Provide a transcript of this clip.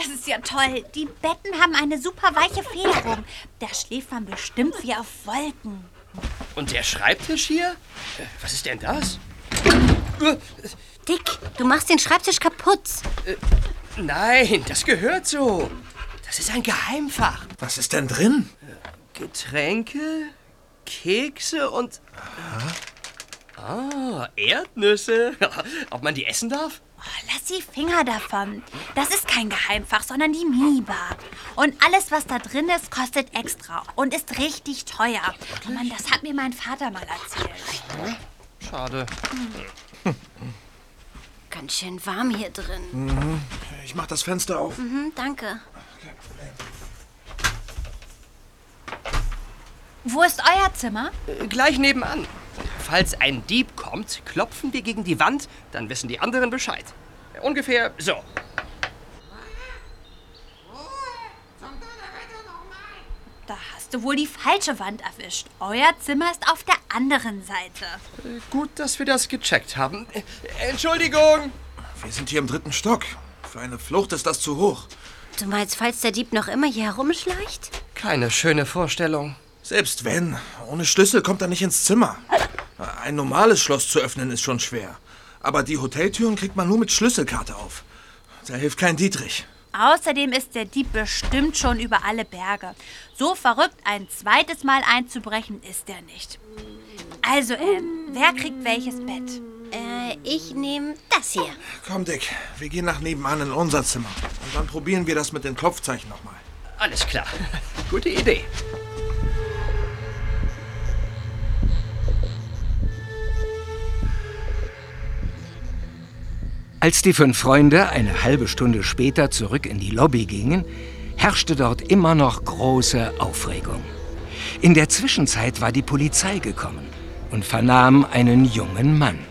das ist ja toll. Die Betten haben eine super weiche Federung. Da schläft man bestimmt wie auf Wolken. Und der Schreibtisch hier? Was ist denn das? Dick, du machst den Schreibtisch kaputt. Nein, das gehört so. Das ist ein Geheimfach. Was ist denn drin? Getränke, Kekse und... Erdnüsse. Ob man die essen darf? Oh, lass die Finger davon. Das ist kein Geheimfach, sondern die Minibar. Und alles, was da drin ist, kostet extra und ist richtig teuer. Oh Mann, das hat mir mein Vater mal erzählt. Schade. Ganz schön warm hier drin. Ich mach das Fenster auf. Danke. Wo ist euer Zimmer? Gleich nebenan. Falls ein Dieb kommt, klopfen wir gegen die Wand, dann wissen die anderen Bescheid. Ungefähr so. Da hast du wohl die falsche Wand erwischt. Euer Zimmer ist auf der anderen Seite. Gut, dass wir das gecheckt haben. Entschuldigung! Wir sind hier im 3. Stock. Für eine Flucht ist das zu hoch. Du meinst, falls der Dieb noch immer hier herumschleicht? Keine schöne Vorstellung. Selbst wenn, ohne Schlüssel kommt er nicht ins Zimmer. Ein normales Schloss zu öffnen ist schon schwer. Aber die Hoteltüren kriegt man nur mit Schlüsselkarte auf. Da hilft kein Dietrich. Außerdem ist der Dieb bestimmt schon über alle Berge. So verrückt, ein zweites Mal einzubrechen ist er nicht. Also, wer kriegt welches Bett? Ich nehme das hier. Komm, Dick, wir gehen nach nebenan in unser Zimmer. Und dann probieren wir das mit den Klopfzeichen nochmal. Alles klar. Gute Idee. Als die 5 Freunde eine halbe Stunde später zurück in die Lobby gingen, herrschte dort immer noch große Aufregung. In der Zwischenzeit war die Polizei gekommen und vernahm einen jungen Mann.